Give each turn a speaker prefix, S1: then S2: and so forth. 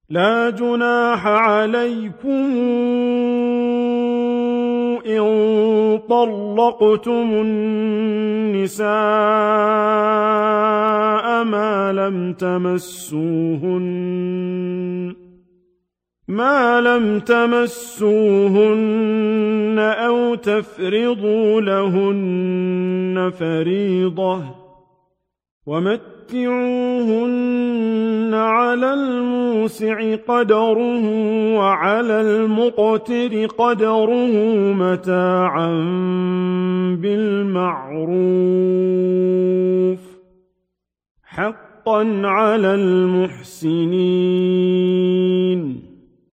S1: لا جناح عليكم إن طلقتم النساء ما لم تمسوهن أو تفرضوا لهن فريضة ومتعوهن على الموسع قدره وعلى المقتر قدره متاعا بالمعروف حقا على المحسنين